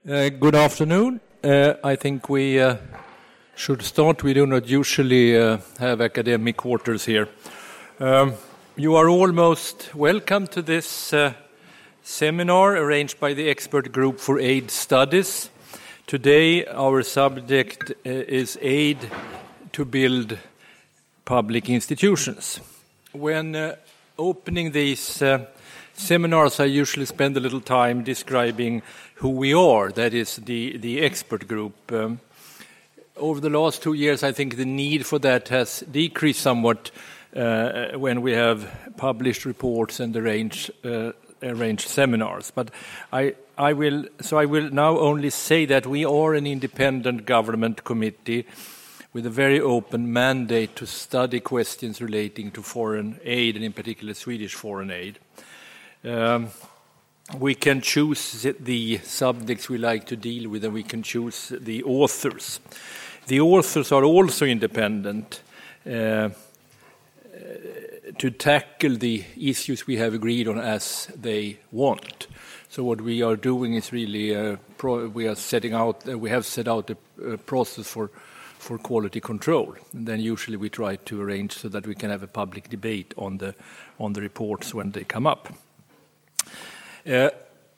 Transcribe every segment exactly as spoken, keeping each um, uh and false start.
Uh, good afternoon. Uh, I think we uh, should start. We do not usually uh, have academic quarters here. Um, you are all most welcome to this uh, seminar arranged by the Expert Group for Aid Studies. Today our subject uh, is aid to build public institutions. When uh, opening these uh, seminars, I usually spend a little time describing who we are, that is the, the expert group. Um, over the last two years, I think the need for that has decreased somewhat uh, when we have published reports and arranged, uh, arranged seminars. But I, I will, so I will now only say that we are an independent government committee with a very open mandate to study questions relating to foreign aid, and in particular Swedish foreign aid. Um, we can choose the subjects we like to deal with, and we can choose the authors. The authors are also independent uh, to tackle the issues we have agreed on as they want. So what we are doing is really uh, pro- we are setting out. Uh, we have set out a, a process for for quality control, and then usually we try to arrange so that we can have a public debate on the on the reports when they come up. Uh,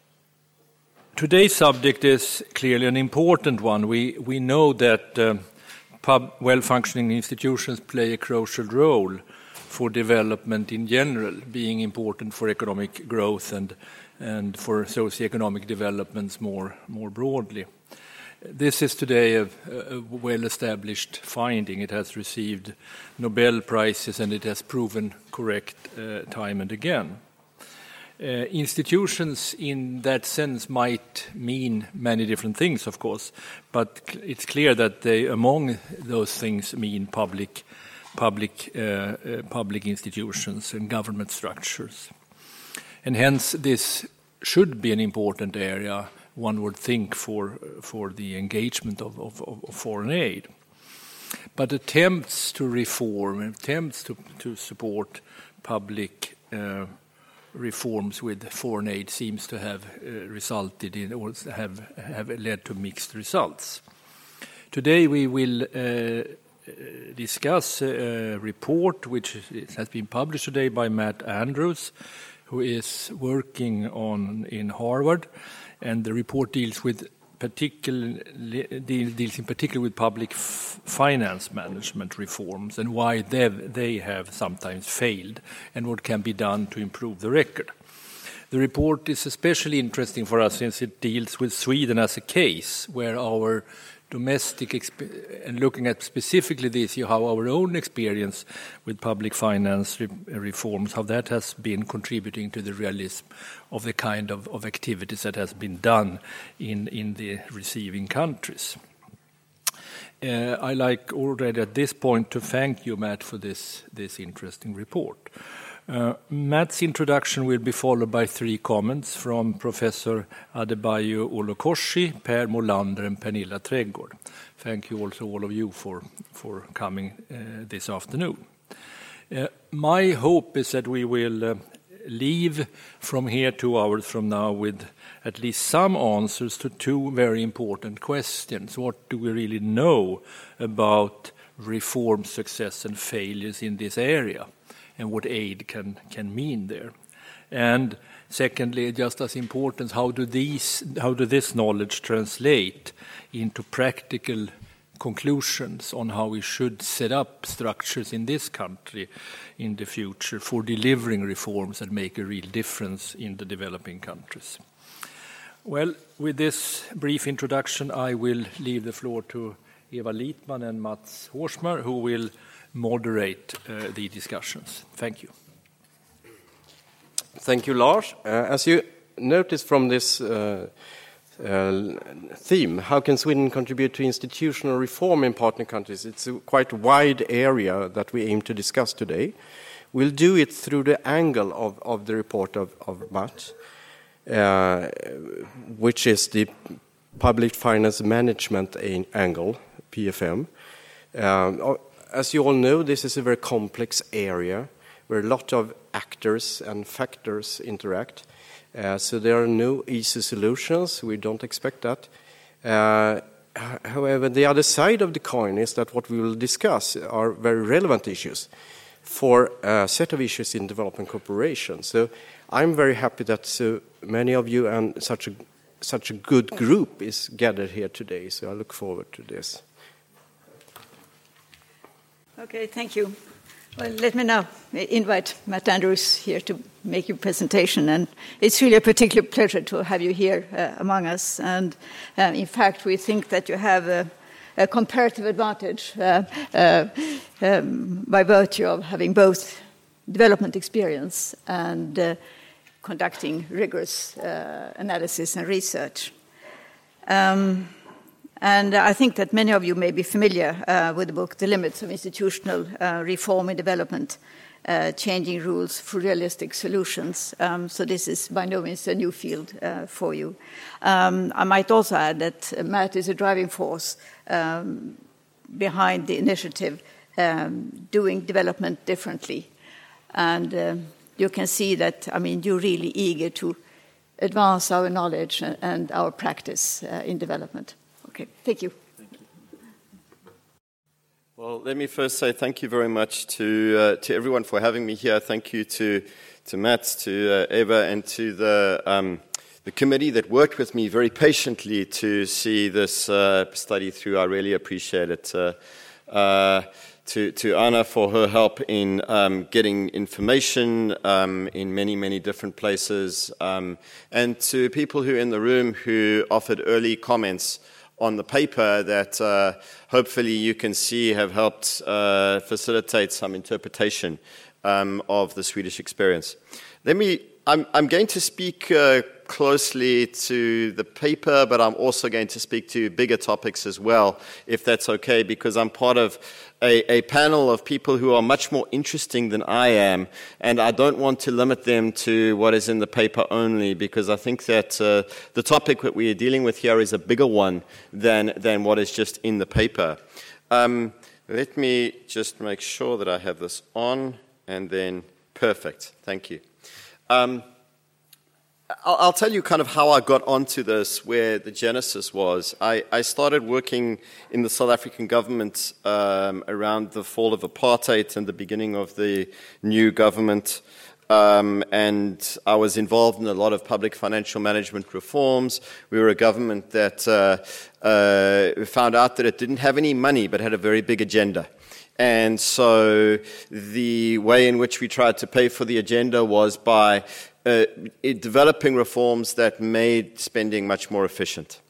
today's subject is clearly an important one. We we know that uh, pub, well-functioning institutions play a crucial role for development in general, being important for economic growth and and for socioeconomic developments more more broadly. This is today a, a well-established finding. It has received Nobel Prizes, and it has proven correct uh, time and again. Uh, institutions in that sense might mean many different things, of course, but cl- it's clear that they, among those things, mean public, public, uh, uh, public institutions and government structures. And hence this should be an important area, one would think, for, for the engagement of, of, of foreign aid. But attempts to reform, attempts to, to support public uh, reforms with foreign aid seems to have uh, resulted in, or have, have led to mixed results. Today we will uh, discuss a report which has been published today by Matt Andrews, who is working on in Harvard, and the report deals with particularly deals in particular with public f- finance management reforms and why they they have sometimes failed and what can be done to improve the record. The report is especially interesting for us since it deals with Sweden as a case where our domestic exp- and looking at specifically this, how our own experience with public finance re- reforms, how that has been contributing to the realism of the kind of, of activities that has been done in, in the receiving countries. Uh, I like already at this point to thank you, Matt, for this, this interesting report. Uh, Matt's introduction will be followed by three comments from Professor Adebayo Olokoshi, Per Molander, and Pernilla Trädgård. Thank you also, all of you, for, for coming uh, this afternoon. Uh, my hope is that we will uh, leave from here two hours from now with at least some answers to two very important questions. What do we really know about reform success and failures in this area, and what aid can, can mean there? And secondly, just as important, how do these how do this knowledge translate into practical conclusions on how we should set up structures in this country in the future for delivering reforms that make a real difference in the developing countries? Well, with this brief introduction, I will leave the floor to Eva Lietman and Mats Hårsmar, who will moderate uh, the discussions. Thank you. Thank you, Lars. Uh, as you noticed from this uh, uh, theme, how can Sweden contribute to institutional reform in partner countries? It's a quite wide area that we aim to discuss today. We'll do it through the angle of, of the report of, of Matt, uh, which is the public finance management angle, P F M. Um, As you all know, this is a very complex area where a lot of actors and factors interact. Uh, so there are no easy solutions. We don't expect that. Uh, however, the other side of the coin is that what we will discuss are very relevant issues for a set of issues in development cooperation. So I'm very happy that so many of you and such a such a good group is gathered here today. So I look forward to this. Okay, thank you. Well, let me now invite Matt Andrews here to make your presentation. And it's really a particular pleasure to have you here uh, among us. And uh, in fact, we think that you have a, a comparative advantage uh, uh, um, by virtue of having both development experience and uh, conducting rigorous uh, analysis and research. Um, And I think that many of you may be familiar uh, with the book, The Limits of Institutional uh, Reform and Development, uh, Changing Rules for Realistic Solutions. Um, so this is by no means a new field uh, for you. Um, I might also add that uh, Matt is a driving force um, behind the initiative um, Doing Development Differently. And uh, you can see that, I mean, you're really eager to advance our knowledge and, and our practice uh, in development. Okay, thank you. Thank you. Well, let me first say thank you very much to uh, to everyone for having me here. Thank you to to Matt, to uh, Eva, and to the um, the committee that worked with me very patiently to see this uh, study through. I really appreciate it. Uh, uh, to to Anna for her help in um, getting information um, in many many different places, um, and to people who are in the room who offered early comments on the paper that uh, hopefully you can see have helped uh, facilitate some interpretation um, of the Swedish experience. Let me, I'm, I'm going to speak uh, closely to the paper, but I'm also going to speak to bigger topics as well, if that's okay, because I'm part of a, a panel of people who are much more interesting than I am, and I don't want to limit them to what is in the paper only, because I think that uh, the topic that we are dealing with here is a bigger one than, than what is just in the paper. Um, let me just make sure that I have this on, and then perfect. Thank you. Um, I'll tell you kind of how I got onto this, where the genesis was. I, I started working in the South African government um, around the fall of apartheid and the beginning of the new government. Um, and I was involved in a lot of public financial management reforms. We were a government that uh, uh, found out that it didn't have any money but had a very big agenda. And so the way in which we tried to pay for the agenda was by uh, developing reforms that made spending much more efficient.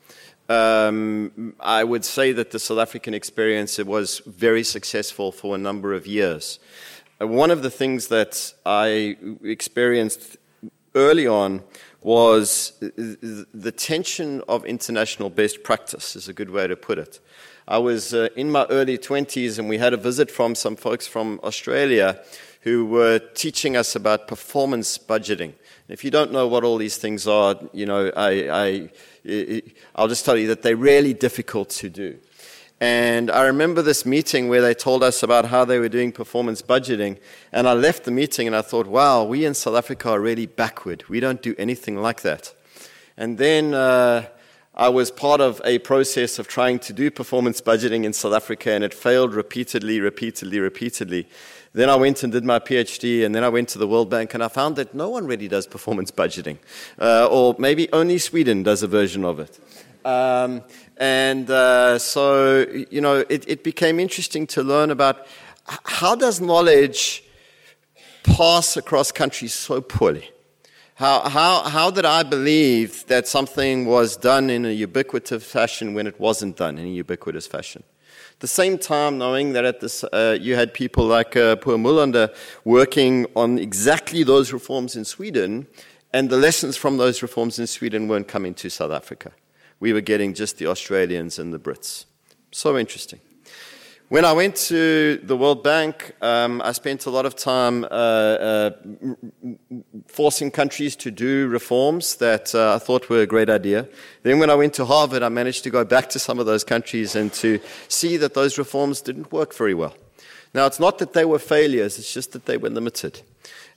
Um, I would say that the South African experience, it was very successful for a number of years. Uh, one of the things that I experienced early on was the tension of international best practice, is a good way to put it. I was uh, in my early twenties, and we had a visit from some folks from Australia who were teaching us about performance budgeting. If you don't know what all these things are, you know, I, I, I'll just tell you that they're really difficult to do. And I remember this meeting where they told us about how they were doing performance budgeting, and I left the meeting and I thought, wow, we in South Africa are really backward. We don't do anything like that. And then uh, I was part of a process of trying to do performance budgeting in South Africa, and it failed repeatedly, repeatedly, repeatedly. Then I went and did my PhD, and then I went to the World Bank, and I found that no one really does performance budgeting, uh, or maybe only Sweden does a version of it. Um, and uh, so, you know, it, it became interesting to learn about how does knowledge pass across countries so poorly? How, how, how did I believe that something was done in a ubiquitous fashion when it wasn't done in a ubiquitous fashion? At the same time, knowing that at this, uh, you had people like uh, Poor Mulander working on exactly those reforms in Sweden, and the lessons from those reforms in Sweden weren't coming to South Africa. We were getting just the Australians and the Brits. So interesting. When I went to the World Bank, um, I spent a lot of time uh, uh, forcing countries to do reforms that uh, I thought were a great idea. Then when I went to Harvard, I managed to go back to some of those countries and to see that those reforms didn't work very well. Now, it's not that they were failures, it's just that they were limited.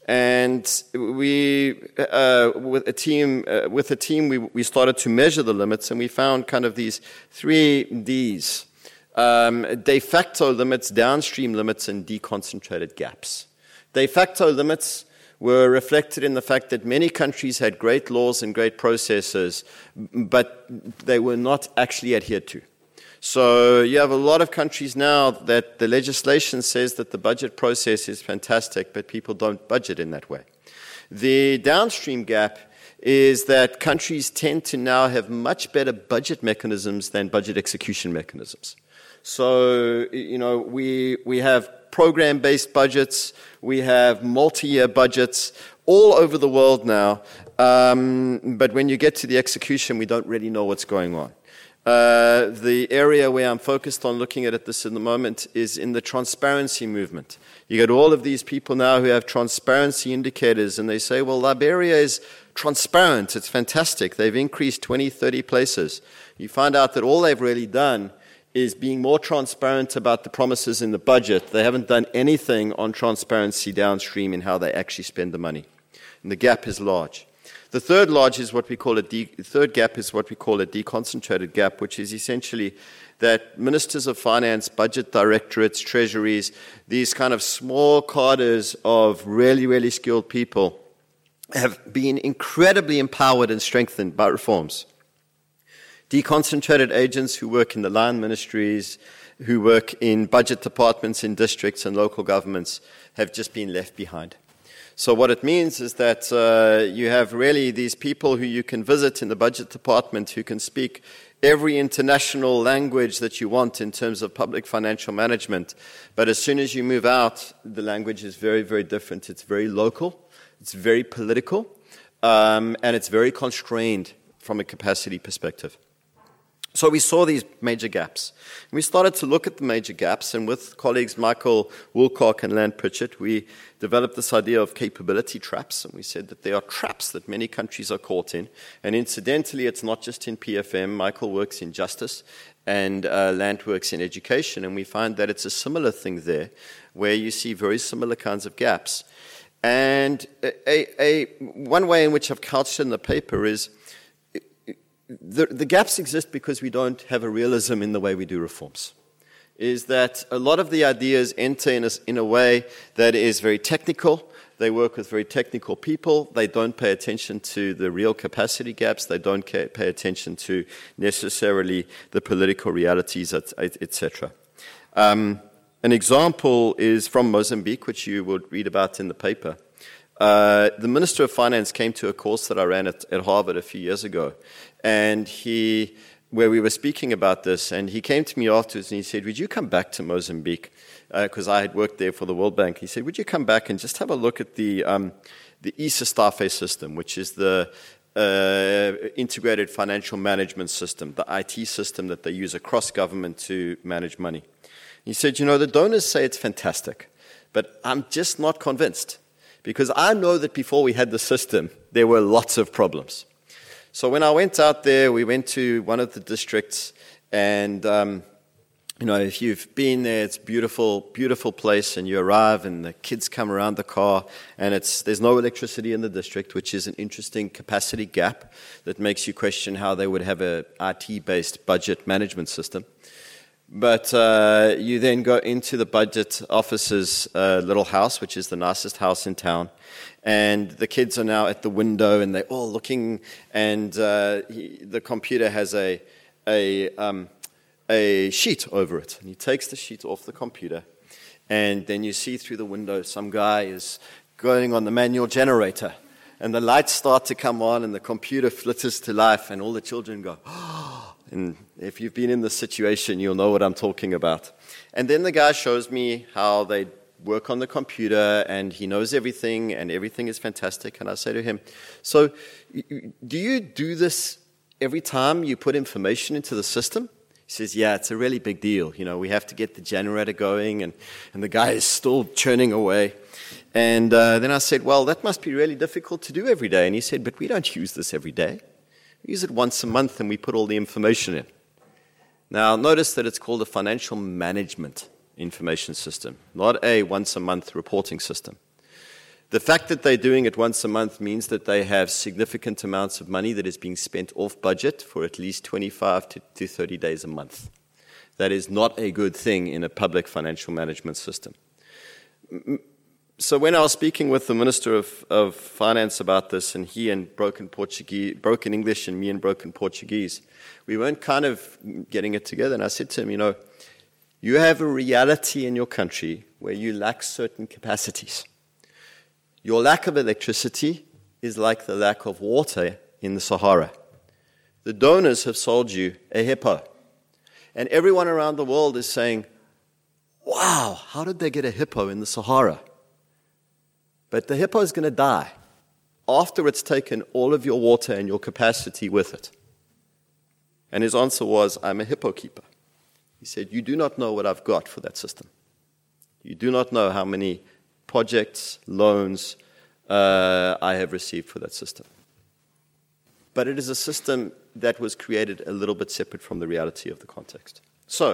And we, uh, with a team, uh, with a team, we, we started to measure the limits, and we found kind of these three Ds: um, de facto limits, downstream limits, and deconcentrated gaps. De facto limits were reflected in the fact that many countries had great laws and great processes, but they were not actually adhered to. So you have a lot of countries now that the legislation says that the budget process is fantastic, but people don't budget in that way. The downstream gap is that countries tend to now have much better budget mechanisms than budget execution mechanisms. So, you know, we, we have program-based budgets, we have multi-year budgets all over the world now, um, but when you get to the execution, we don't really know what's going on. Uh, the area where I'm focused on looking at it this in the moment is in the transparency movement. You get all of these people now who have transparency indicators, and they say, well, Liberia is transparent, it's fantastic, they've increased twenty, thirty places. You find out that all they've really done is being more transparent about the promises in the budget. They haven't done anything on transparency downstream in how they actually spend the money. And the gap is large. The third large is what we call a de- third gap is what we call a deconcentrated gap, which is essentially that ministers of finance, budget directorates, treasuries, these kind of small cadres of really, really skilled people have been incredibly empowered and strengthened by reforms. Deconcentrated agents who work in the line ministries, who work in budget departments in districts and local governments have just been left behind. So what it means is that uh, you have really these people who you can visit in the budget department who can speak every international language that you want in terms of public financial management. But as soon as you move out, the language is very, very different. It's very local, it's very political, um, and it's very constrained from a capacity perspective. So we saw these major gaps. We started to look at the major gaps, and with colleagues Michael Woolcock and Lan Pritchett, we developed this idea of capability traps, and we said that there are traps that many countries are caught in. And incidentally, it's not just in P F M. Michael works in justice, and uh, Lan works in education, and we find that it's a similar thing there, where you see very similar kinds of gaps. And a, a, a, one way in which I've couched it in the paper is The, the gaps exist because we don't have a realism in the way we do reforms. Is that a lot of the ideas enter in a, in a way that is very technical. They work with very technical people. They don't pay attention to the real capacity gaps. They don't pay attention to necessarily the political realities, et cetera. Um, an example is from Mozambique, which you would read about in the paper. Uh, the Minister of Finance came to a course that I ran at, at Harvard a few years ago, and he, where we were speaking about this, and he came to me afterwards and he said, would you come back to Mozambique? Because uh, I had worked there for the World Bank. He said, would you come back and just have a look at the, um, the ISASTAFE system, which is the uh, integrated financial management system, the I T system that they use across government to manage money. He said, you know, the donors say it's fantastic, but I'm just not convinced. Because I know that before we had the system, there were lots of problems. So when I went out there, we went to one of the districts, and um, you know, if you've been there, it's a beautiful, beautiful place, and you arrive, and the kids come around the car, and it's there's no electricity in the district, which is an interesting capacity gap that makes you question how they would have a I T-based budget management system. But uh, you then go into the budget officer's uh, little house, which is the nicest house in town, and the kids are now at the window, and they're all looking, and uh, he, the computer has a a, um, a sheet over it, and he takes the sheet off the computer, and then you see through the window some guy is going on the manual generator, and the lights start to come on, and the computer flitters to life, and all the children go, oh. And if you've been in this situation, you'll know what I'm talking about. And then the guy shows me how they work on the computer, and he knows everything, and everything is fantastic. And I say to him, so do you do this every time you put information into the system? He says, yeah, it's a really big deal. You know, we have to get the generator going, and, and the guy is still churning away. And uh, then I said, well, that must be really difficult to do every day. And he said, but we don't use this every day. We use it once a month, and we put all the information in. Now, notice that it's called a financial management information system, not a once-a-month reporting system. The fact that they're doing it once a month means that they have significant amounts of money that is being spent off budget for at least twenty-five to thirty days a month. That is not a good thing in a public financial management system. So when I was speaking with the Minister of, of Finance about this, and he in broken Portuguese, broken English and me in broken Portuguese, we weren't kind of getting it together. And I said to him, you know, you have a reality in your country where you lack certain capacities. Your lack of electricity is like the lack of water in the Sahara. The donors have sold you a hippo. And everyone around the world is saying, wow, how did they get a hippo in the Sahara? But the hippo is going to die after it's taken all of your water and your capacity with it. And his answer was, I'm a hippo keeper. He said, you do not know what I've got for that system. You do not know how many projects, loans uh, I have received for that system. But it is a system that was created a little bit separate from the reality of the context. So,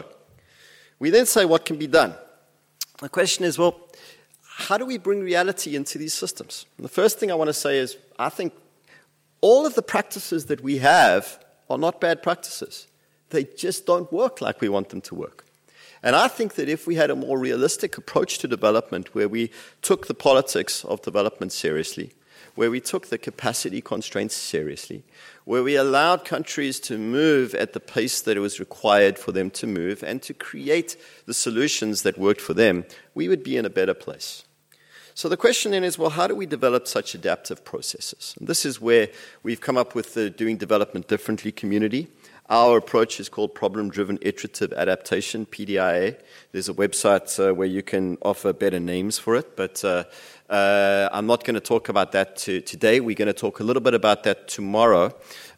we then say what can be done. The question is, well, how do we bring reality into these systems? And the first thing I want to say is, I think all of the practices that we have are not bad practices. They just don't work like we want them to work. And I think that if we had a more realistic approach to development, where we took the politics of development seriously, where we took the capacity constraints seriously, where we allowed countries to move at the pace that it was required for them to move and to create the solutions that worked for them, we would be in a better place. So the question then is, well, how do we develop such adaptive processes? And this is where we've come up with the Doing Development Differently community. Our approach is called Problem-Driven Iterative Adaptation, P D I A. There's a website uh, where you can offer better names for it, but uh, uh, I'm not going to talk about that to, today. We're going to talk a little bit about that tomorrow.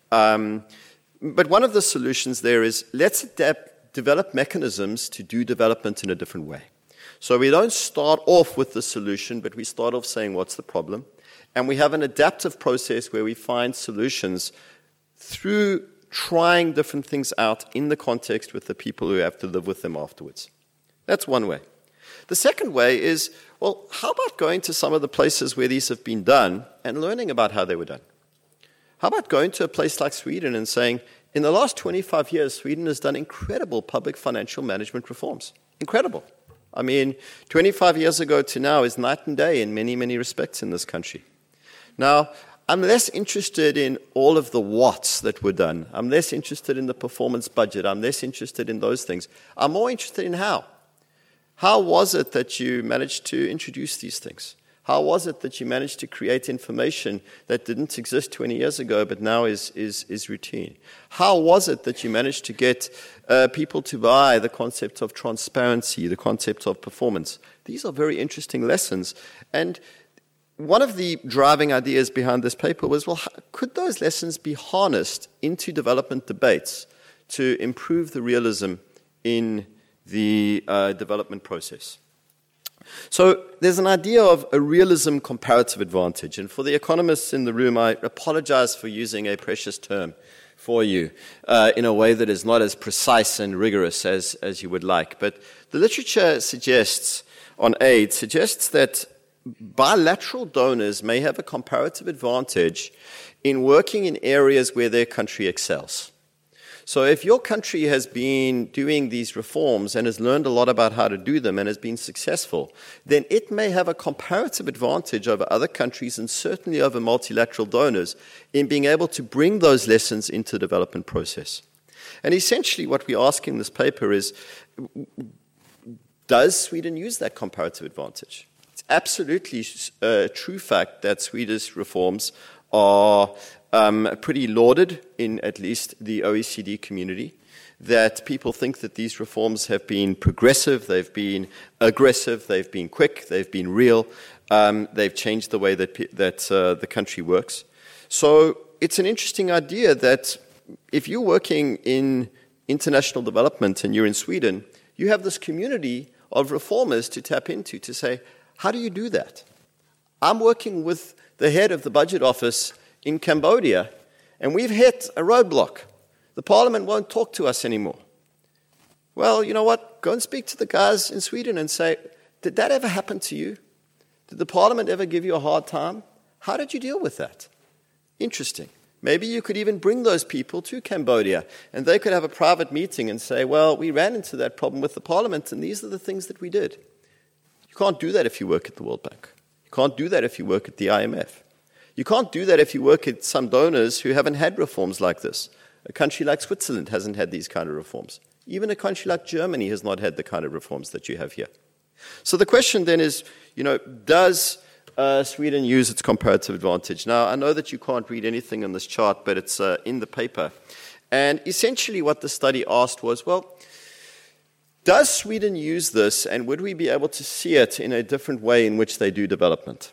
Um, but one of the solutions there is, let's adapt, develop mechanisms to do development in a different way. So we don't start off with the solution, but we start off saying, what's the problem? And we have an adaptive process where we find solutions through trying different things out in the context with the people who have to live with them afterwards. That's one way. The second way is, well, how about going to some of the places where these have been done and learning about how they were done? How about going to a place like Sweden and saying, in the last twenty-five years, Sweden has done incredible public financial management reforms. Incredible. I mean, twenty-five years ago to now is night and day in many, many respects in this country. Now, I'm less interested in all of the whats that were done. I'm less interested in the performance budget. I'm less interested in those things. I'm more interested in how. How was it that you managed to introduce these things? How was it that you managed to create information that didn't exist twenty years ago but now is, is, is routine? How was it that you managed to get uh, people to buy the concept of transparency, the concept of performance? These are very interesting lessons. And one of the driving ideas behind this paper was, well, how, could those lessons be harnessed into development debates to improve the realism in the uh, development process? So there's an idea of a realism comparative advantage. And for the economists in the room, I apologize for using a precious term for you uh, in a way that is not as precise and rigorous as, as you would like. But the literature suggests, on aid, suggests that bilateral donors may have a comparative advantage in working in areas where their country excels. So if your country has been doing these reforms and has learned a lot about how to do them and has been successful, then it may have a comparative advantage over other countries and certainly over multilateral donors in being able to bring those lessons into the development process. And essentially what we ask in this paper is, does Sweden use that comparative advantage? It's absolutely a true fact that Swedish reforms are um, pretty lauded in at least the O E C D community, that people think that these reforms have been progressive, they've been aggressive, they've been quick, they've been real, um, they've changed the way that, that uh, the country works. So it's an interesting idea that if you're working in international development and you're in Sweden, you have this community of reformers to tap into to say, how do you do that? I'm working with the head of the budget office in Cambodia, and we've hit a roadblock. The parliament won't talk to us anymore. Well, you know what? Go and speak to the guys in Sweden and say, did that ever happen to you? Did the parliament ever give you a hard time? How did you deal with that? Interesting. Maybe you could even bring those people to Cambodia and they could have a private meeting and say, well, we ran into that problem with the parliament and these are the things that we did. You can't do that if you work at the World Bank. You can't do that if you work at the I M F. You can't do that if you work at some donors who haven't had reforms like this. A country like Switzerland hasn't had these kind of reforms. Even a country like Germany has not had the kind of reforms that you have here. So the question then is, you know, does uh, Sweden use its comparative advantage? Now, I know that you can't read anything on this chart, but it's uh, in the paper. And essentially what the study asked was, well, does Sweden use this, and would we be able to see it in a different way in which they do development?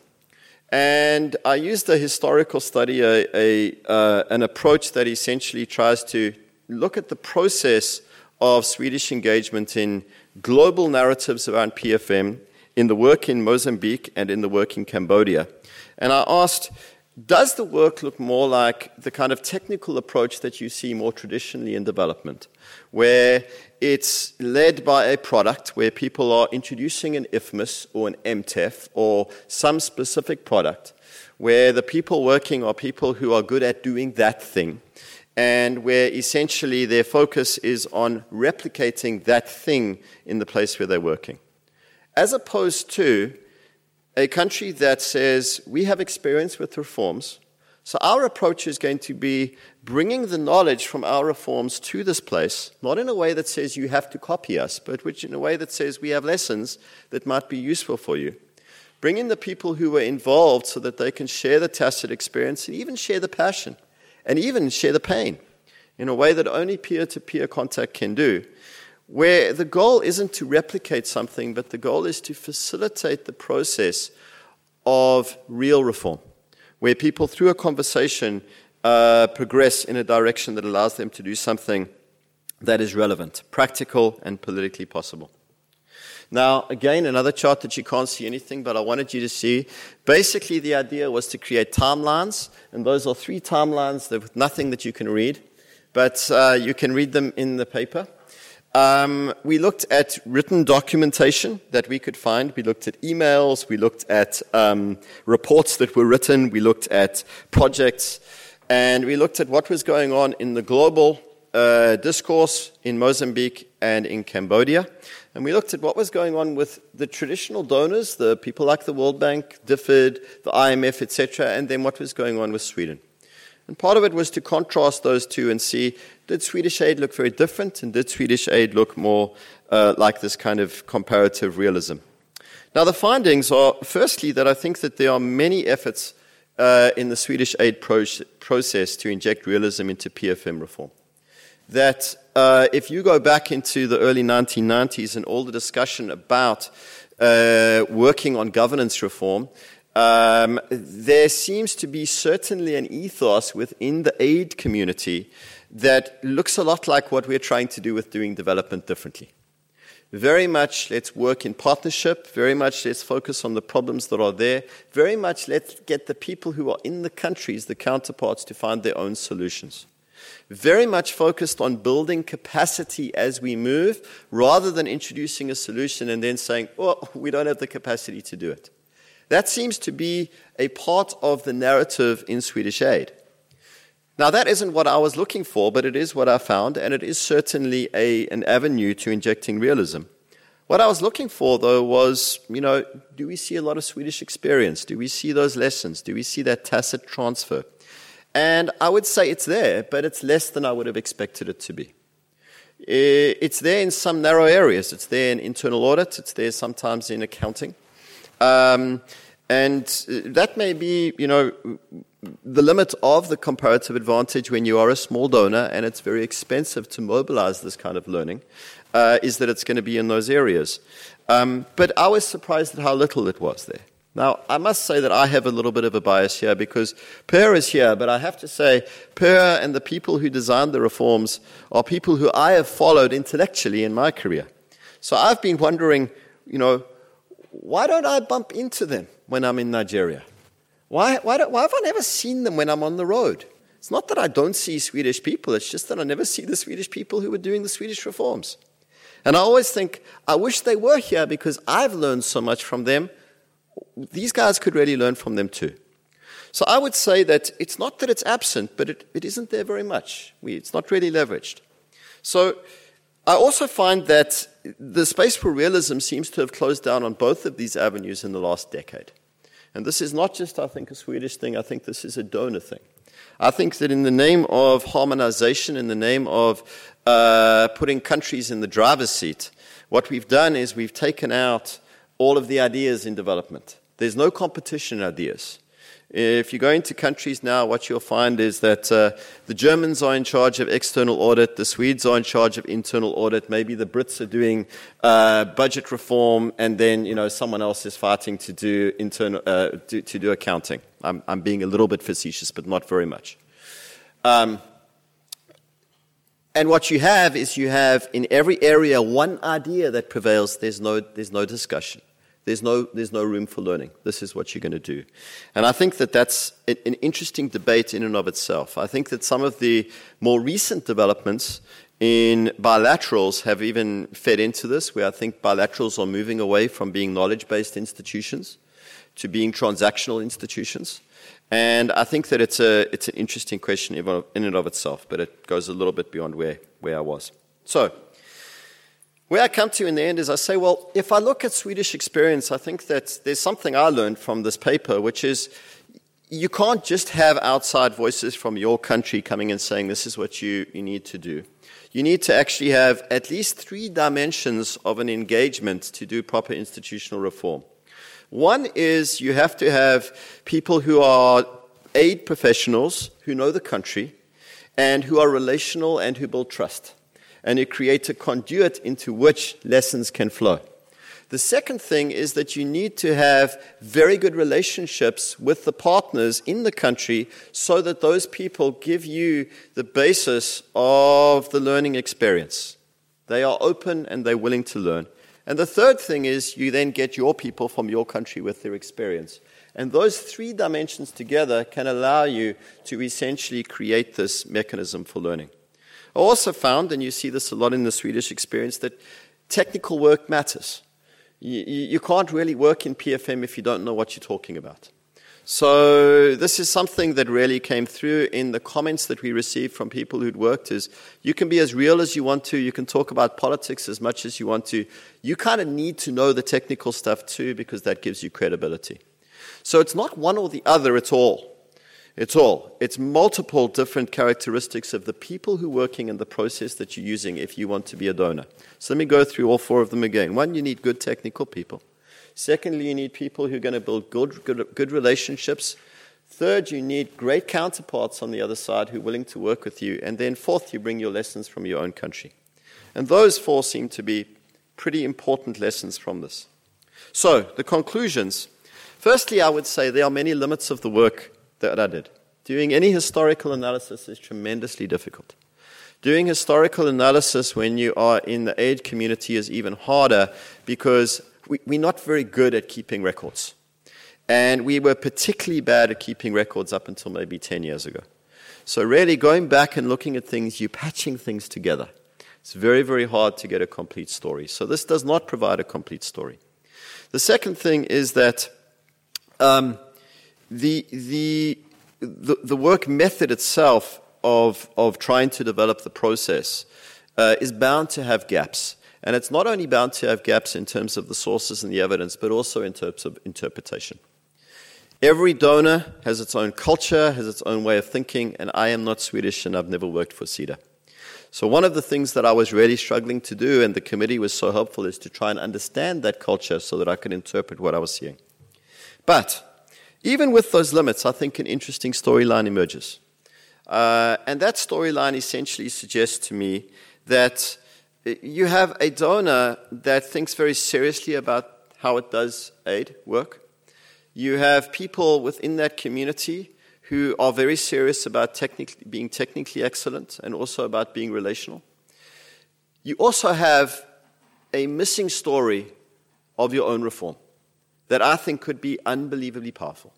And I used a historical study, a, a, uh, an approach that essentially tries to look at the process of Swedish engagement in global narratives around P F M, in the work in Mozambique and in the work in Cambodia. And I asked, does the work look more like the kind of technical approach that you see more traditionally in development, where it's led by a product, where people are introducing an I F M I S or an M T E F or some specific product, where the people working are people who are good at doing that thing, and where essentially their focus is on replicating that thing in the place where they're working. As opposed to a country that says, we have experience with reforms, so our approach is going to be bringing the knowledge from our reforms to this place, not in a way that says you have to copy us, but which in a way that says we have lessons that might be useful for you. Bring in the people who were involved so that they can share the tacit experience and even share the passion and even share the pain in a way that only peer-to-peer contact can do, where the goal isn't to replicate something, but the goal is to facilitate the process of real reform, where people, through a conversation, uh, progress in a direction that allows them to do something that is relevant, practical, and politically possible. Now, again, another chart that you can't see anything, but I wanted you to see. Basically, the idea was to create timelines, and those are three timelines with nothing that you can read, but uh, you can read them in the paper. Um, we looked at written documentation that we could find. We looked at emails. We looked at um, reports that were written. We looked at projects. And we looked at what was going on in the global uh, discourse in Mozambique and in Cambodia. And we looked at what was going on with the traditional donors, the people like the World Bank, D F I D, the I M F, et cetera, and then what was going on with Sweden. And part of it was to contrast those two and see, did Swedish aid look very different, and did Swedish aid look more uh, like this kind of comparative realism? Now, the findings are, firstly, that I think that there are many efforts uh, in the Swedish aid pro- process to inject realism into P F M reform. That uh, if you go back into the early nineteen nineties and all the discussion about uh, working on governance reform, Um, there seems to be certainly an ethos within the aid community that looks a lot like what we're trying to do with doing development differently. Very much let's work in partnership, very much let's focus on the problems that are there, very much let's get the people who are in the countries, the counterparts, to find their own solutions. Very much focused on building capacity as we move, rather than introducing a solution and then saying, oh, we don't have the capacity to do it. That seems to be a part of the narrative in Swedish aid. Now, that isn't what I was looking for, but it is what I found, and it is certainly a, an avenue to injecting realism. What I was looking for, though, was, you know, do we see a lot of Swedish experience? Do we see those lessons? Do we see that tacit transfer? And I would say it's there, but it's less than I would have expected it to be. It's there in some narrow areas. It's there in internal audit. It's there sometimes in accounting. Um, and that may be, you know, the limit of the comparative advantage when you are a small donor and it's very expensive to mobilize this kind of learning, uh, is that it's going to be in those areas. Um, but I was surprised at how little it was there. Now, I must say that I have a little bit of a bias here because Per is here, but I have to say Per and the people who designed the reforms are people who I have followed intellectually in my career. So I've been wondering, you know, why don't I bump into them when I'm in Nigeria? Why, why, don't, why have I never seen them when I'm on the road? It's not that I don't see Swedish people, it's just that I never see the Swedish people who are doing the Swedish reforms. And I always think, I wish they were here because I've learned so much from them these guys could really learn from them too. So I would say that it's not that it's absent, but it, it isn't there very much. We, it's not really leveraged. So I also find that the space for realism seems to have closed down on both of these avenues in the last decade. And this is not just, I think, a Swedish thing. I think this is a donor thing. I think that in the name of harmonization, in the name of uh, putting countries in the driver's seat, what we've done is we've taken out all of the ideas in development. There's no competition in ideas. If you go into countries now, what you'll find is that uh, the Germans are in charge of external audit, the Swedes are in charge of internal audit, maybe the Brits are doing uh, budget reform, and then you know someone else is fighting to do internal uh, to, to do accounting. I'm, I'm being a little bit facetious, but not very much. Um, and what you have is you have in every area one idea that prevails. There's no there's no discussion. There's no, there's no room for learning. This is what you're going to do. And I think that that's an interesting debate in and of itself. I think that some of the more recent developments in bilaterals have even fed into this, where I think bilaterals are moving away from being knowledge-based institutions to being transactional institutions. And I think that it's a it's an interesting question in and of itself, but it goes a little bit beyond where, where I was. So, where I come to in the end is I say, well, if I look at Swedish experience, I think that there's something I learned from this paper, which is you can't just have outside voices from your country coming and saying this is what you, you need to do. You need to actually have at least three dimensions of an engagement to do proper institutional reform. One is you have to have people who are aid professionals, who know the country, and who are relational and who build trust. And you create a conduit into which lessons can flow. The second thing is that you need to have very good relationships with the partners in the country so that those people give you the basis of the learning experience. They are open and they're willing to learn. And the third thing is you then get your people from your country with their experience. And those three dimensions together can allow you to essentially create this mechanism for learning. I also found, and you see this a lot in the Swedish experience, that technical work matters. You, you can't really work in P F M if you don't know what you're talking about. So this is something that really came through in the comments that we received from people who'd worked is you can be as real as you want to, you can talk about politics as much as you want to. You kind of need to know the technical stuff too because that gives you credibility. So it's not one or the other, it's all. It's all. It's multiple different characteristics of the people who are working in the process that you're using if you want to be a donor. So let me go through all four of them again. One, you need good technical people. Secondly, you need people who are going to build good, good, good relationships. Third, you need great counterparts on the other side who are willing to work with you. And then fourth, you bring your lessons from your own country. And those four seem to be pretty important lessons from this. So, the conclusions. Firstly, I would say there are many limits of the work that I did. Doing any historical analysis is tremendously difficult. Doing historical analysis when you are in the aid community is even harder because we, we're not very good at keeping records. And we were particularly bad at keeping records up until maybe ten years ago. So really going back and looking at things, you're patching things together. It's very, very hard to get a complete story. So this does not provide a complete story. The second thing is that um, The, the the the work method itself of of trying to develop the process uh, is bound to have gaps, and it's not only bound to have gaps in terms of the sources and the evidence, but also in terms of interpretation. Every donor has its own culture, has its own way of thinking, and I am not Swedish, and I've never worked for SIDA. So one of the things that I was really struggling to do, and the committee was so helpful, is to try and understand that culture so that I could interpret what I was seeing. But even with those limits, I think an interesting storyline emerges. Uh, and that storyline essentially suggests to me that you have a donor that thinks very seriously about how it does aid work. You have people within that community who are very serious about technically, being technically excellent and also about being relational. You also have a missing story of your own reform that I think could be unbelievably powerful.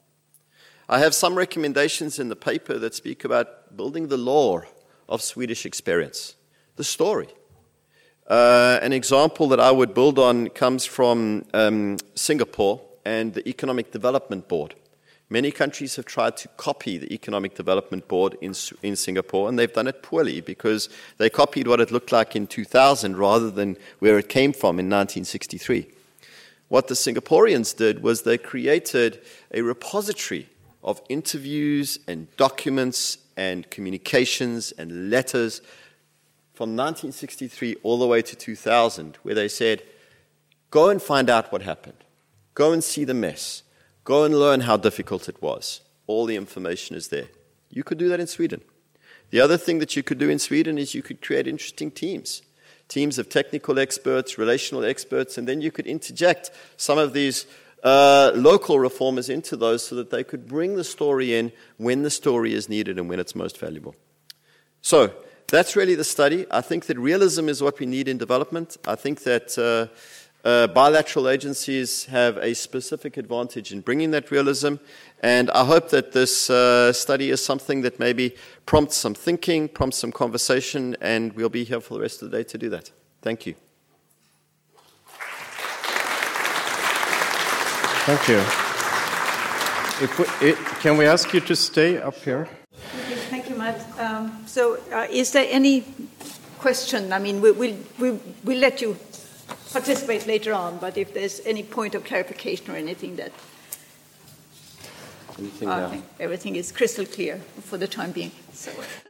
I have some recommendations in the paper that speak about building the lore of Swedish experience, the story. Uh, an example that I would build on comes from um, Singapore, and the Economic Development Board. Many countries have tried to copy the Economic Development Board in, in Singapore, and they've done it poorly because they copied what it looked like in two thousand rather than where it came from in nineteen sixty-three. What the Singaporeans did was they created a repository of interviews and documents and communications and letters from nineteen sixty-three all the way to two thousand, where they said, go and find out what happened. Go and see the mess. Go and learn how difficult it was. All the information is there. You could do that in Sweden. The other thing that you could do in Sweden is you could create interesting teams. Teams of technical experts, relational experts, and then you could interject some of these uh, local reformers into those so that they could bring the story in when the story is needed and when it's most valuable. So that's really the study. I think that realism is what we need in development. I think that uh, uh, bilateral agencies have a specific advantage in bringing that realism, and I hope that this uh, study is something that maybe prompts some thinking, prompts some conversation, and we'll be here for the rest of the day to do that. Thank you. Thank you. If we, it, can we ask you to stay up here? Okay, thank you, Matt. Um, so, uh, is there any question? I mean, we, we'll, we'll, we'll let you participate later on, but if there's any point of clarification or anything that... Anything I now? think everything is crystal clear for the time being. So.